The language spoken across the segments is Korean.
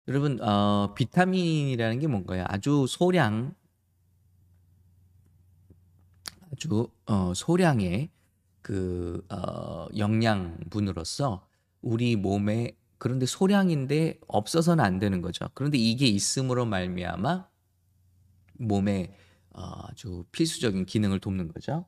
여러분, 비타민이라는 게 뭔가요? 아주 소량의 영양분으로서 우리 몸에, 그런데 소량인데 없어서는 안 되는 거죠. 그런데 이게 있음으로 말미암아 몸에 아주 필수적인 기능을 돕는 거죠.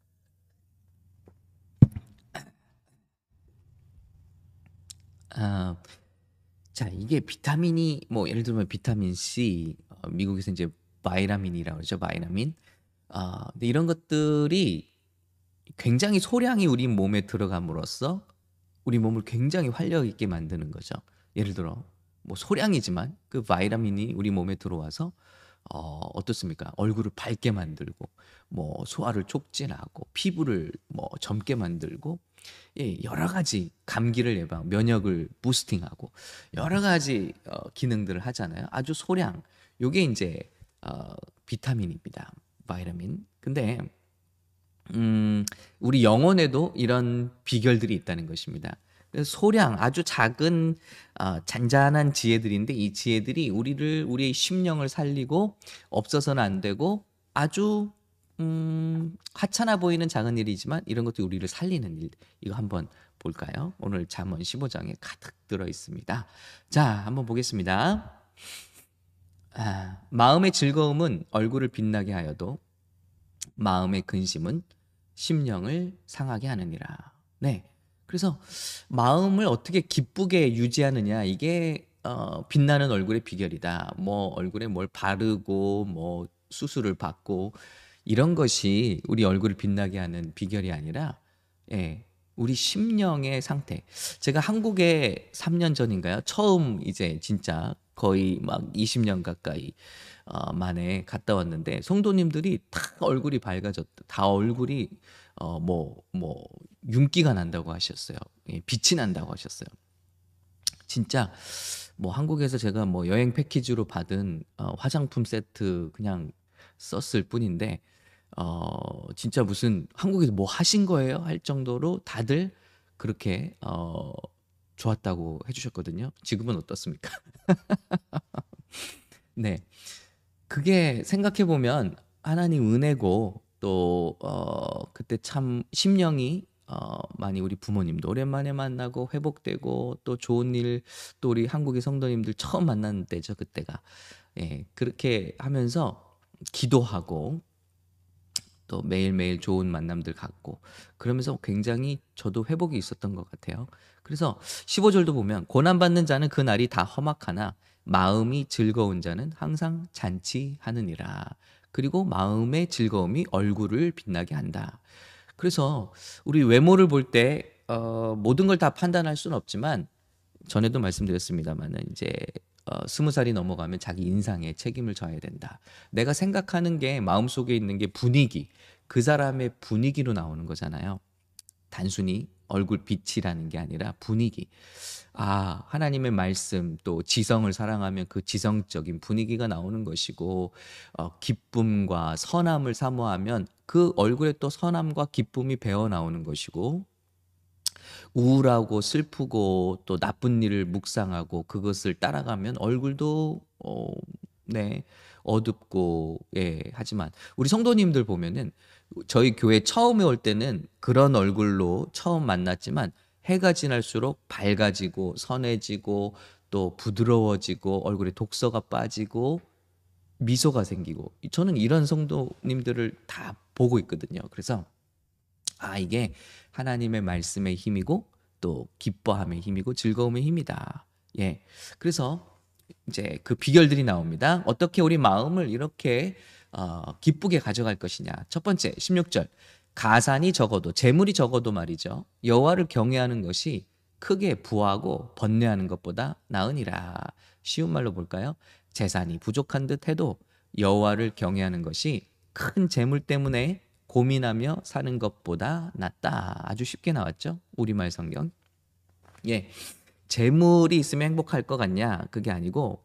아, 자, 이게 비타민이 뭐 예를 들면 비타민 C, 미국에서 이제 바이라민이라고 그러죠. 바이라민. 근데 이런 것들이 굉장히 소량이 우리 몸에 들어감으로써 우리 몸을 굉장히 활력 있게 만드는 거죠. 예를 들어 뭐 소량이지만 그 바이타민이 우리 몸에 들어와서 어떻습니까? 얼굴을 밝게 만들고 뭐 소화를 촉진하고 피부를 뭐 젊게 만들고, 예, 여러 가지 감기를 예방, 면역을 부스팅하고 여러 가지 기능들을 하잖아요. 아주 소량. 요게 이제 어, 비타민입니다. 바이타민. 근데 음, 우리 영혼에도 이런 비결들이 있다는 것입니다. 그래서 소량, 아주 작은 잔잔한 지혜들인데 이 지혜들이 우리의 심령을 살리고 없어서는 안 되고 아주 하찮아 보이는 작은 일이지만 이런 것도 우리를 살리는 일. 이거 한번 볼까요? 오늘 잠언 15장에 가득 들어 있습니다. 자, 한번 보겠습니다. 마음의 즐거움은 얼굴을 빛나게 하여도 마음의 근심은 심령을 상하게 하느니라. 네. 그래서 마음을 어떻게 기쁘게 유지하느냐, 이게 빛나는 얼굴의 비결이다. 뭐 얼굴에 뭘 바르고 뭐 수술을 받고 이런 것이 우리 얼굴을 빛나게 하는 비결이 아니라, 예, 우리 심령의 상태. 제가 한국에 3년 전인가요? 처음 이제 진짜 거의 막 20년 가까이 만에 갔다 왔는데 성도님들이 다 얼굴이 밝아졌다. 다 얼굴이 뭐 윤기가 난다고 하셨어요. 예, 빛이 난다고 하셨어요. 진짜 뭐 한국에서 제가 뭐 여행 패키지로 받은 화장품 세트 그냥 썼을 뿐인데 진짜 무슨 한국에서 뭐 하신 거예요? 할 정도로 다들 그렇게 좋았다고 해주셨거든요. 지금은 어떻습니까? 네. 그게 생각해 보면 하나님 은혜고 또 그때 참 심령이 많이 우리 부모님도 오랜만에 만나고 회복되고 또 좋은 일, 또 우리 한국의 성도님들 처음 만나는 때죠, 그때가. 예, 그렇게 하면서 기도하고 또 매일매일 좋은 만남들 갖고 그러면서 굉장히 저도 회복이 있었던 것 같아요. 그래서 15절도 보면 고난받는 자는 그 날이 다 험악하나 마음이 즐거운 자는 항상 잔치하느니라. 그리고 마음의 즐거움이 얼굴을 빛나게 한다. 그래서 우리 외모를 볼 때 모든 걸 다 판단할 수는 없지만 전에도 말씀드렸습니다만은 이제 20살이 넘어가면 자기 인상에 책임을 져야 된다. 내가 생각하는 게 마음속에 있는 게 분위기, 그 사람의 분위기로 나오는 거잖아요. 단순히 얼굴 빛이라는 게 아니라 분위기. 하나님의 말씀 또 지성을 사랑하면 그 지성적인 분위기가 나오는 것이고, 기쁨과 선함을 사모하면 그 얼굴에 또 선함과 기쁨이 배어 나오는 것이고, 우울하고 슬프고 또 나쁜 일을 묵상하고 그것을 따라가면 얼굴도 네, 어둡고, 예, 하지만 우리 성도님들 보면은 저희 교회 처음에 올 때는 그런 얼굴로 처음 만났지만 해가 지날수록 밝아지고 선해지고 또 부드러워지고 얼굴에 독서가 빠지고 미소가 생기고, 저는 이런 성도님들을 다 보고 있거든요. 그래서 이게 하나님의 말씀의 힘이고 또 기뻐함의 힘이고 즐거움의 힘이다. 예. 그래서 이제 그 비결들이 나옵니다. 어떻게 우리 마음을 이렇게 기쁘게 가져갈 것이냐. 첫 번째, 16절. 가산이 적어도, 재물이 적어도 말이죠. 여호와를 경외하는 것이 크게 부하고 번뇌하는 것보다 나으니라. 쉬운 말로 볼까요? 재산이 부족한 듯 해도 여호와를 경외하는 것이 큰 재물 때문에 고민하며 사는 것보다 낫다. 아주 쉽게 나왔죠? 우리말 성경. 예. 재물이 있으면 행복할 것 같냐? 그게 아니고,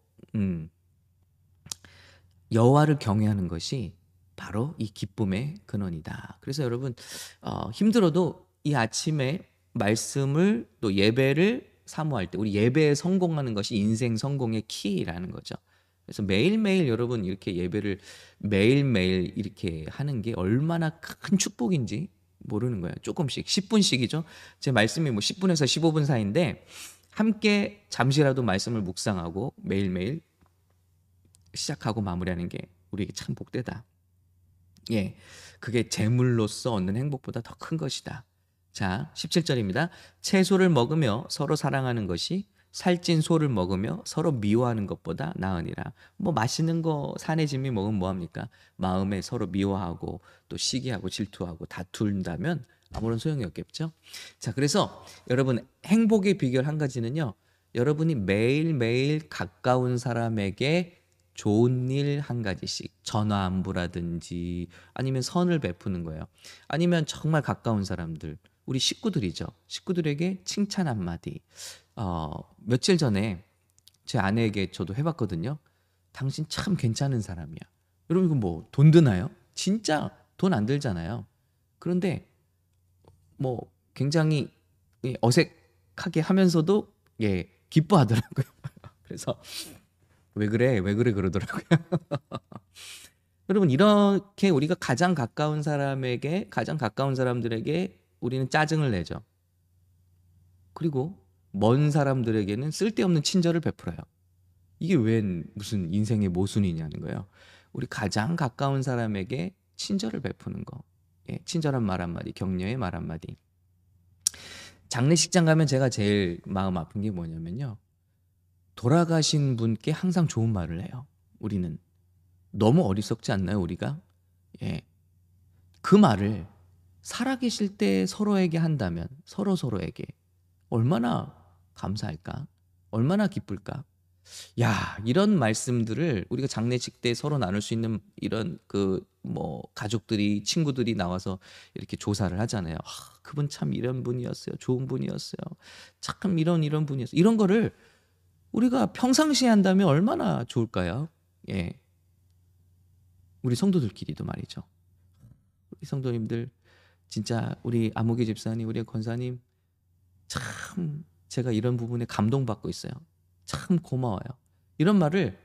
여호와를 경외하는 것이 바로 이 기쁨의 근원이다. 그래서 여러분, 힘들어도 이 아침에 말씀을 또 예배를 사모할 때 우리 예배에 성공하는 것이 인생 성공의 키라는 거죠. 그래서 매일매일 여러분 이렇게 예배를 매일매일 이렇게 하는 게 얼마나 큰 축복인지 모르는 거예요. 조금씩 10분씩이죠. 제 말씀이 뭐 10분에서 15분 사이인데 함께 잠시라도 말씀을 묵상하고 매일매일 시작하고 마무리하는 게 우리에게 참 복되다. 예. 그게 재물로서 얻는 행복보다 더 큰 것이다. 자, 17절입니다. 채소를 먹으며 서로 사랑하는 것이 살찐 소를 먹으며 서로 미워하는 것보다 나으니라. 뭐 맛있는 거 사내 진미 먹으면 뭐합니까? 마음에 서로 미워하고 또 시기하고 질투하고 다툰다면 아무런 소용이 없겠죠. 자, 그래서 여러분 행복의 비결 한 가지는요. 여러분이 매일매일 가까운 사람에게 좋은 일 한 가지씩 전화 안부라든지 아니면 선을 베푸는 거예요. 아니면 정말 가까운 사람들 우리 식구들이죠. 식구들에게 칭찬 한마디. 며칠 전에 제 아내에게 저도 해봤거든요. 당신 참 괜찮은 사람이야. 여러분 이거 뭐 돈 드나요? 진짜 돈 안 들잖아요. 그런데 뭐 굉장히 어색하게 하면서도 기뻐하더라고요. 그래서 왜 그래? 왜 그래? 그러더라고요. 여러분 이렇게 우리가 가장 가까운 사람에게 가장 가까운 사람들에게 우리는 짜증을 내죠. 그리고 먼 사람들에게는 쓸데없는 친절을 베풀어요. 이게 웬 무슨 인생의 모순이냐는 거예요. 우리 가장 가까운 사람에게 친절을 베푸는 거. 친절한 말 한마디, 격려의 말 한마디. 장례식장 가면 제가 제일 마음 아픈 게 뭐냐면요. 돌아가신 분께 항상 좋은 말을 해요. 우리는. 너무 어리석지 않나요, 우리가? 그 말을 살아계실 때 서로에게 한다면 서로에게 얼마나 감사할까? 얼마나 기쁠까? 야, 이런 말씀들을 우리가 장례식 때 서로 나눌 수 있는 이런 가족들이 친구들이 나와서 이렇게 조사를 하잖아요. 그분 참 이런 분이었어요. 좋은 분이었어요. 참 이런 분이었어요. 이런 거를 우리가 평상시에 한다면 얼마나 좋을까요? 우리 성도들끼리도 말이죠. 우리 성도님들 진짜 우리 아무개 집사님, 우리 권사님 참 제가 이런 부분에 감동받고 있어요. 참 고마워요. 이런 말을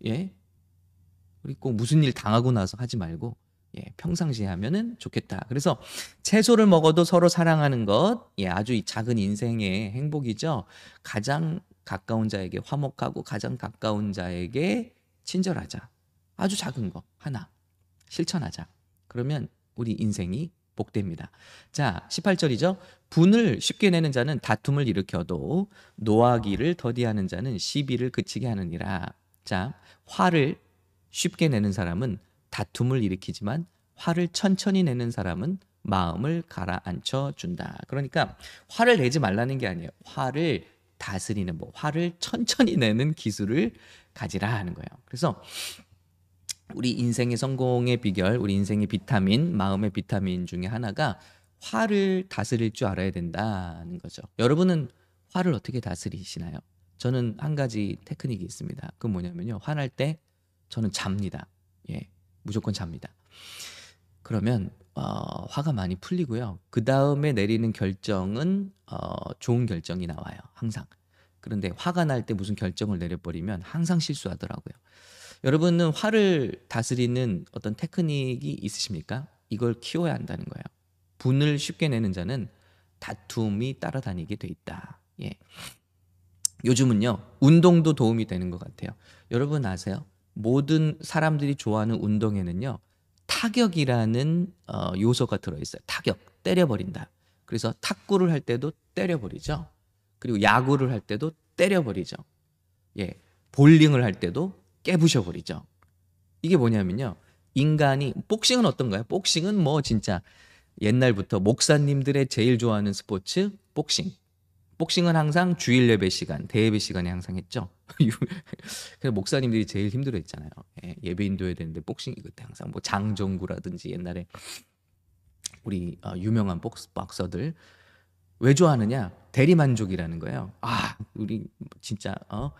우리 꼭 무슨 일 당하고 나서 하지 말고 평상시에 하면은 좋겠다. 그래서 채소를 먹어도 서로 사랑하는 것, 아주 이 작은 인생의 행복이죠. 가장 가까운 자에게 화목하고 가장 가까운 자에게 친절하자. 아주 작은 거 하나 실천하자. 그러면 우리 인생이 복됩니다. 자, 18절이죠. 분을 쉽게 내는 자는 다툼을 일으켜도 노하기를 더디하는 자는 시비를 그치게 하느니라. 자, 화를 쉽게 내는 사람은 다툼을 일으키지만 화를 천천히 내는 사람은 마음을 가라앉혀 준다. 그러니까 화를 내지 말라는 게 아니에요. 화를 다스리는 화를 천천히 내는 기술을 가지라 하는 거예요. 그래서 우리 인생의 성공의 비결, 우리 인생의 비타민, 마음의 비타민 중에 하나가 화를 다스릴 줄 알아야 된다는 거죠. 여러분은 화를 어떻게 다스리시나요? 저는 한 가지 테크닉이 있습니다. 그건 뭐냐면요. 화날 때 저는 잡니다. 무조건 잡니다. 그러면 화가 많이 풀리고요. 그 다음에 내리는 결정은 좋은 결정이 나와요. 항상. 그런데 화가 날 때 무슨 결정을 내려버리면 항상 실수하더라고요. 여러분은 화를 다스리는 어떤 테크닉이 있으십니까? 이걸 키워야 한다는 거예요. 분을 쉽게 내는 자는 다툼이 따라다니게 돼 있다. 요즘은요, 운동도 도움이 되는 것 같아요. 여러분 아세요? 모든 사람들이 좋아하는 운동에는요, 타격이라는 요소가 들어있어요. 타격, 때려버린다. 그래서 탁구를 할 때도 때려버리죠. 그리고 야구를 할 때도 때려버리죠. 볼링을 할 때도 깨부셔버리죠. 이게 뭐냐면요. 인간이, 복싱은 어떤가요? 복싱은 뭐 진짜 옛날부터 목사님들의 제일 좋아하는 스포츠, 복싱. 복싱은 항상 주일 예배 시간, 대예배 시간에 항상 했죠. 그래서 목사님들이 제일 힘들어했잖아요. 예배 인도해야 되는데 복싱이 그때 항상 장정구라든지 옛날에 우리 유명한 박서들 왜 좋아하느냐? 대리만족이라는 거예요. 우리 진짜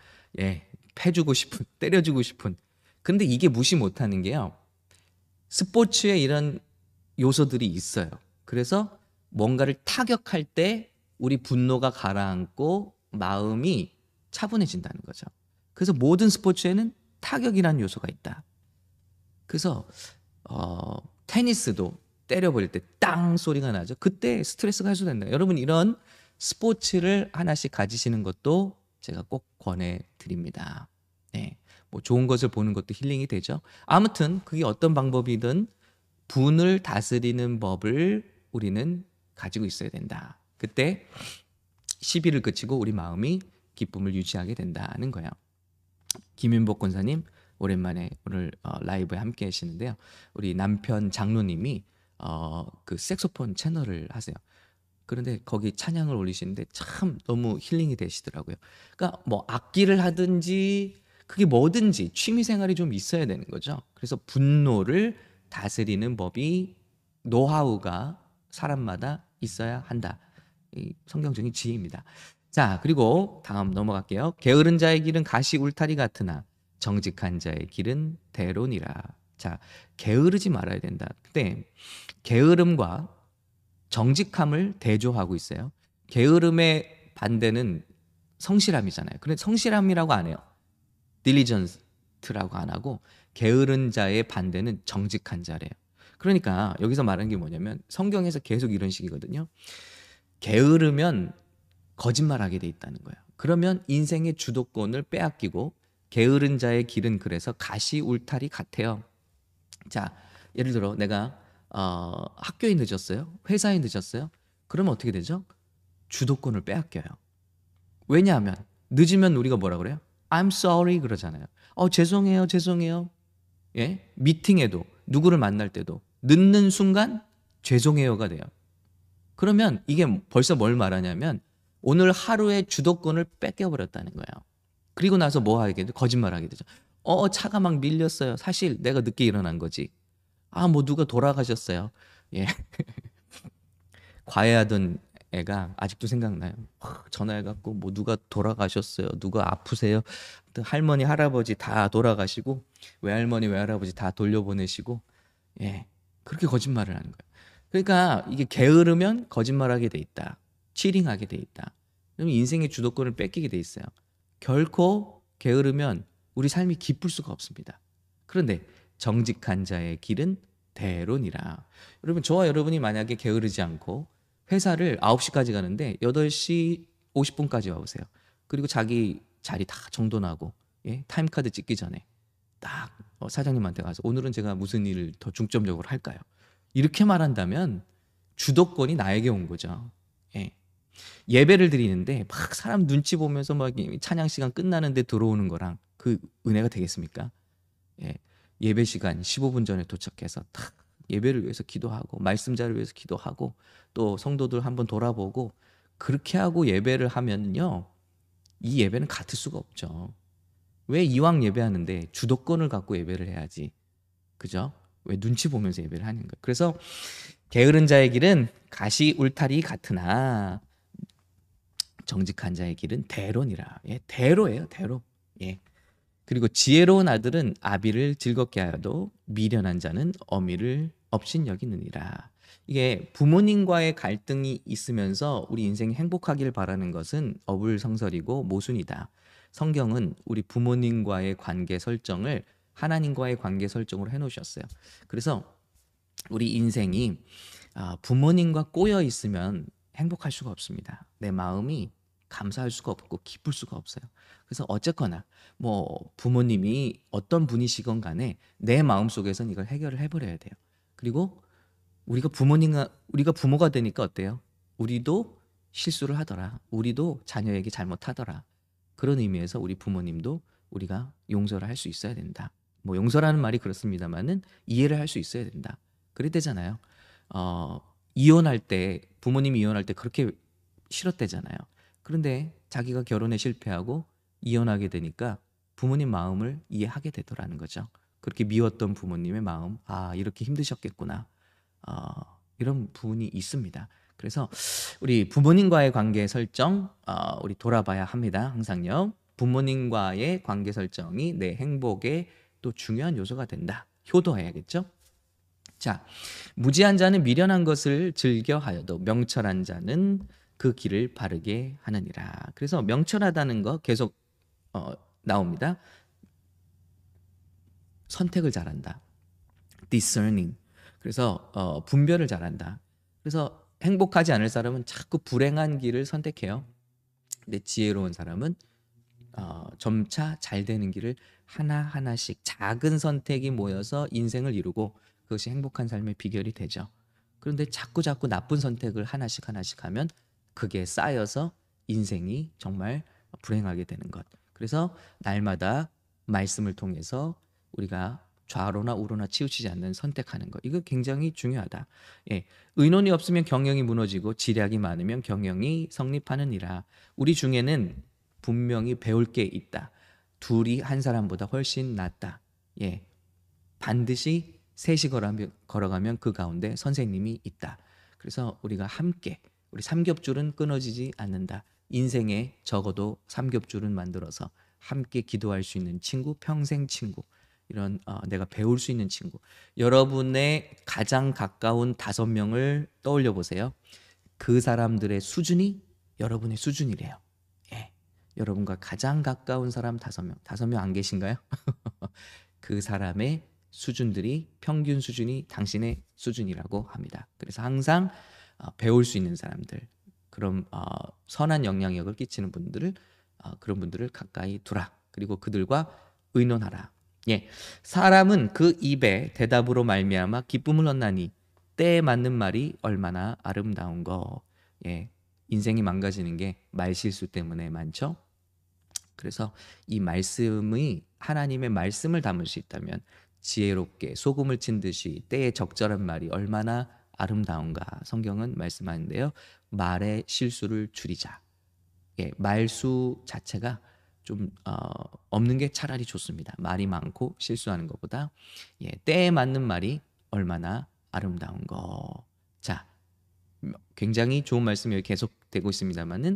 패주고 싶은, 때려주고 싶은. 근데 이게 무시 못하는 게요. 스포츠에 이런 요소들이 있어요. 그래서 뭔가를 타격할 때 우리 분노가 가라앉고 마음이 차분해진다는 거죠. 그래서 모든 스포츠에는 타격이라는 요소가 있다. 그래서 테니스도 때려버릴 때 땅 소리가 나죠. 그때 스트레스가 해소된다. 여러분 이런 스포츠를 하나씩 가지시는 것도 제가 꼭 권해드립니다. 네, 뭐 좋은 것을 보는 것도 힐링이 되죠. 아무튼 그게 어떤 방법이든 분을 다스리는 법을 우리는 가지고 있어야 된다. 그때 시비를 그치고 우리 마음이 기쁨을 유지하게 된다는 거예요. 김윤복 권사님 오랜만에 오늘 라이브에 함께 하시는데요. 우리 남편 장로님이 그 색소폰 채널을 하세요. 그런데 거기 찬양을 올리시는데 참 너무 힐링이 되시더라고요. 그러니까 뭐 악기를 하든지 그게 뭐든지 취미 생활이 좀 있어야 되는 거죠. 그래서 분노를 다스리는 법이 노하우가 사람마다 있어야 한다. 이 성경적인 지혜입니다. 자, 그리고 다음 넘어갈게요. 게으른 자의 길은 가시 울타리 같으나 정직한 자의 길은 대론이라. 자, 게으르지 말아야 된다. 근데 게으름과 정직함을 대조하고 있어요. 게으름의 반대는 성실함이잖아요. 그런데 성실함이라고 안 해요. diligence라고 안 하고 게으른 자의 반대는 정직한 자래요. 그러니까 여기서 말하는 게 뭐냐면 성경에서 계속 이런 식이거든요. 게으르면 거짓말하게 돼 있다는 거예요. 그러면 인생의 주도권을 빼앗기고 게으른 자의 길은 그래서 가시 울타리 같아요. 자, 예를 들어 내가 학교에 늦었어요. 회사에 늦었어요. 그러면 어떻게 되죠? 주도권을 빼앗겨요. 왜냐하면 늦으면 우리가 뭐라 그래요? I'm sorry 그러잖아요. 죄송해요, 죄송해요. 예? 미팅에도 누구를 만날 때도 늦는 순간 죄송해요가 돼요. 그러면 이게 벌써 뭘 말하냐면 오늘 하루의 주도권을 뺏겨버렸다는 거예요. 그리고 나서 뭐 하게 돼? 거짓말하게 되죠. 차가 막 밀렸어요. 사실 내가 늦게 일어난 거지. 뭐 누가 돌아가셨어요. 예. 과외하던 애가 아직도 생각나요. 전화해갖고 뭐 누가 돌아가셨어요. 누가 아프세요. 할머니 할아버지 다 돌아가시고 외할머니 외할아버지 다 돌려보내시고 예. 그렇게 거짓말을 하는 거예요. 그러니까 이게 게으르면 거짓말하게 돼 있다. 치링하게 돼 있다. 그러면 인생의 주도권을 뺏기게 돼 있어요. 결코 게으르면 우리 삶이 기쁠 수가 없습니다. 그런데 정직한 자의 길은 대론이라. 여러분 저와 여러분이 만약에 게으르지 않고 회사를 9시까지 가는데 8시 50분까지 와보세요. 그리고 자기 자리 다 정돈하고 예? 타임카드 찍기 전에 딱 사장님한테 가서 오늘은 제가 무슨 일을 더 중점적으로 할까요? 이렇게 말한다면 주도권이 나에게 온 거죠. 예. 예배를 드리는데 막 사람 눈치 보면서 막 찬양 시간 끝나는데 들어오는 거랑 그 은혜가 되겠습니까? 예. 예배 시간 15분 전에 도착해서 탁 예배를 위해서 기도하고 말씀자를 위해서 기도하고 또 성도들 한번 돌아보고 그렇게 하고 예배를 하면요. 이 예배는 같을 수가 없죠. 왜 이왕 예배하는데 주도권을 갖고 예배를 해야지. 그죠? 왜 눈치 보면서 예배를 하는 거예요. 그래서 게으른 자의 길은 가시 울타리 같으나 정직한 자의 길은 대로니라. 예, 대로예요, 대로. 예. 그리고 지혜로운 아들은 아비를 즐겁게 하여도 미련한 자는 어미를 업신여기느니라. 이게 부모님과의 갈등이 있으면서 우리 인생이 행복하길 바라는 것은 어불성설이고 모순이다. 성경은 우리 부모님과의 관계 설정을 하나님과의 관계 설정으로 해놓으셨어요. 그래서 우리 인생이 부모님과 꼬여 있으면 행복할 수가 없습니다. 내 마음이 감사할 수가 없고 기쁠 수가 없어요. 그래서 어쨌거나 뭐 부모님이 어떤 분이시건 간에 내 마음속에선 이걸 해결을 해버려야 돼요. 그리고 우리가 부모가 되니까 어때요? 우리도 실수를 하더라. 우리도 자녀에게 잘못하더라. 그런 의미에서 우리 부모님도 우리가 용서를 할 수 있어야 된다. 뭐 용서라는 말이 그렇습니다만은 이해를 할 수 있어야 된다. 그래야 되잖아요. 이혼할 때 부모님이 이혼할 때 그렇게 싫었대잖아요. 그런데 자기가 결혼에 실패하고 이혼하게 되니까 부모님 마음을 이해하게 되더라는 거죠. 그렇게 미웠던 부모님의 마음, 이렇게 힘드셨겠구나. 이런 부분이 있습니다. 그래서 우리 부모님과의 관계 설정, 우리 돌아봐야 합니다. 항상요. 부모님과의 관계 설정이 내 행복의 또 중요한 요소가 된다. 효도해야겠죠? 자, 무지한 자는 미련한 것을 즐겨 하여도 명철한 자는 그 길을 바르게 하느니라. 그래서 명철하다는 거 계속 나옵니다. 선택을 잘한다. discerning. 그래서 분별을 잘한다. 그래서 행복하지 않을 사람은 자꾸 불행한 길을 선택해요. 근데 지혜로운 사람은 점차 잘 되는 길을 하나하나씩 작은 선택이 모여서 인생을 이루고 그것이 행복한 삶의 비결이 되죠. 그런데 자꾸 나쁜 선택을 하나씩 하면 그게 쌓여서 인생이 정말 불행하게 되는 것. 그래서 날마다 말씀을 통해서 우리가 좌로나 우로나 치우치지 않는 선택하는 것. 이거 굉장히 중요하다. 예. 의논이 없으면 경영이 무너지고 지략이 많으면 경영이 성립하느니라. 우리 중에는 분명히 배울 게 있다. 둘이 한 사람보다 훨씬 낫다. 예. 반드시 셋이 걸어가면 그 가운데 선생님이 있다. 그래서 우리가 함께 우리 삼겹줄은 끊어지지 않는다. 인생에 적어도 삼겹줄은 만들어서 함께 기도할 수 있는 친구, 평생 친구. 이런 내가 배울 수 있는 친구. 여러분의 가장 가까운 5명을 떠올려 보세요. 그 사람들의 수준이 여러분의 수준이래요. 예. 여러분과 가장 가까운 사람 5명. 5명 안 계신가요? 그 사람의 수준들이 평균 수준이 당신의 수준이라고 합니다. 그래서 항상 배울 수 있는 사람들, 그런 선한 영향력을 끼치는 분들을 그런 분들을 가까이 두라. 그리고 그들과 의논하라. 예, 사람은 그 입에 대답으로 말미암아 기쁨을 얻나니 때에 맞는 말이 얼마나 아름다운 거. 예, 인생이 망가지는 게 말실수 때문에 많죠. 그래서 이 말씀이 하나님의 말씀을 담을 수 있다면 지혜롭게 소금을 친 듯이 때에 적절한 말이 얼마나 아름다운가 성경은 말씀하는데요. 말의 실수를 줄이자. 예, 말수 자체가 좀 없는 게 차라리 좋습니다. 말이 많고 실수하는 것보다 때에 맞는 말이 얼마나 아름다운 거. 자, 굉장히 좋은 말씀이 여기 계속되고 있습니다만은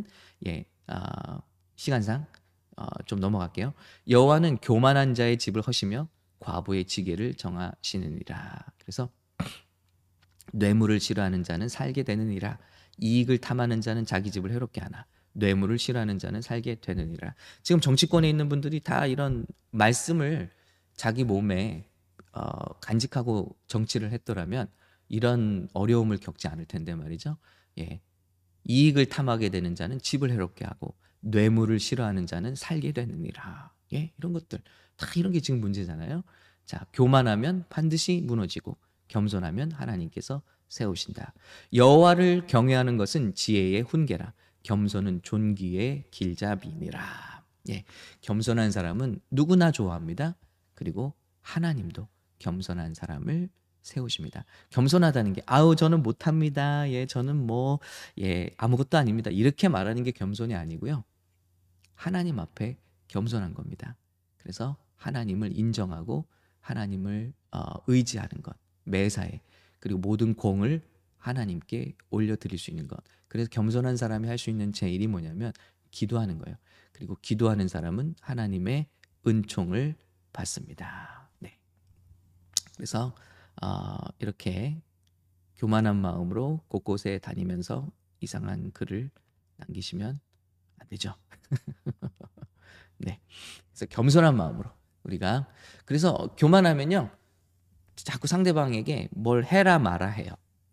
시간상 좀 넘어갈게요. 여호와는 교만한 자의 집을 허시며 과부의 지게를 정하시느니라. 그래서 뇌물을 싫어하는 자는 살게 되느니라. 이익을 탐하는 자는 자기 집을 해롭게 하나. 뇌물을 싫어하는 자는 살게 되느니라. 지금 정치권에 있는 분들이 다 이런 말씀을 자기 몸에 간직하고 정치를 했더라면 이런 어려움을 겪지 않을 텐데 말이죠. 예. 이익을 탐하게 되는 자는 집을 해롭게 하고 뇌물을 싫어하는 자는 살게 되느니라. 예, 이런 것들 다 이런 게 지금 문제잖아요. 자, 교만하면 반드시 무너지고 겸손하면 하나님께서 세우신다. 여호와를 경외하는 것은 지혜의 훈계라. 겸손은 존귀의 길잡이니라. 예, 겸손한 사람은 누구나 좋아합니다. 그리고 하나님도 겸손한 사람을 세우십니다. 겸손하다는 게 저는 못합니다. 예, 저는 아무것도 아닙니다. 이렇게 말하는 게 겸손이 아니고요. 하나님 앞에 겸손한 겁니다. 그래서 하나님을 인정하고 하나님을 의지하는 것, 매사에 그리고 모든 공을 하나님께 올려드릴 수 있는 것. 그래서 겸손한 사람이 할 수 있는 제일이 뭐냐면 기도하는 거예요. 그리고 기도하는 사람은 하나님의 은총을 받습니다. 네. 그래서 이렇게 교만한 마음으로 곳곳에 다니면서 이상한 글을 남기시면 안 되죠. 네. 그래서 겸손한 마음으로 우리가 그래서 교만하면요 자꾸 상대방에게 뭘 해라 마라 해요.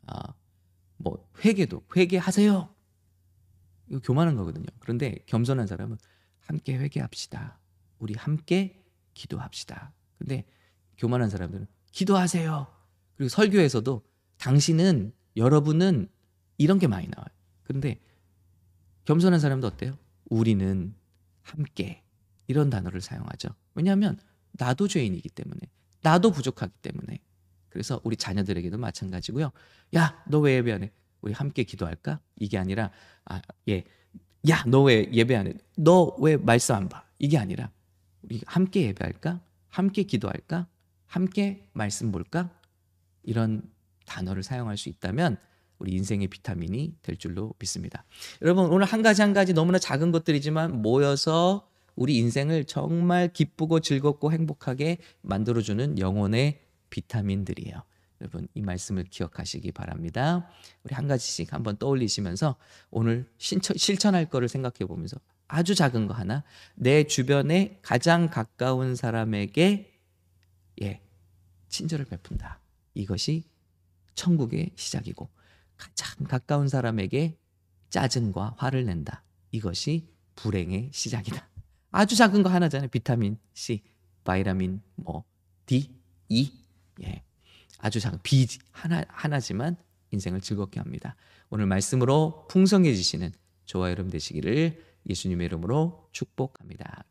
회개도 회개하세요. 이거 교만한 거거든요. 그런데 겸손한 사람은 함께 회개합시다. 우리 함께 기도합시다. 근데 교만한 사람들은 기도하세요. 그리고 설교에서도 당신은 여러분은 이런 게 많이 나와요. 그런데 겸손한 사람도 어때요? 우리는 함께 이런 단어를 사용하죠. 왜냐하면 나도 죄인이기 때문에 나도 부족하기 때문에 그래서 우리 자녀들에게도 마찬가지고요. 야, 너 왜 예배 안 해? 우리 함께 기도할까? 이게 아니라 야, 너 왜 예배 안 해? 너 왜 말씀 안 봐? 이게 아니라 우리 함께 예배할까? 함께 기도할까? 함께 말씀 볼까? 이런 단어를 사용할 수 있다면 우리 인생의 비타민이 될 줄로 믿습니다. 여러분 오늘 한 가지 너무나 작은 것들이지만 모여서 우리 인생을 정말 기쁘고 즐겁고 행복하게 만들어주는 영혼의 비타민들이에요. 여러분 이 말씀을 기억하시기 바랍니다. 우리 한 가지씩 한번 떠올리시면서 오늘 실천할 거를 생각해 보면서 아주 작은 거 하나, 내 주변에 가장 가까운 사람에게 친절을 베푼다. 이것이 천국의 시작이고, 가장 가까운 사람에게 짜증과 화를 낸다. 이것이 불행의 시작이다. 아주 작은 거 하나잖아요. 비타민 C, 바이타민 D, E. 아주 작은 B 하나지만 인생을 즐겁게 합니다. 오늘 말씀으로 풍성해지시는 저와 여러분 되시기를 예수님의 이름으로 축복합니다.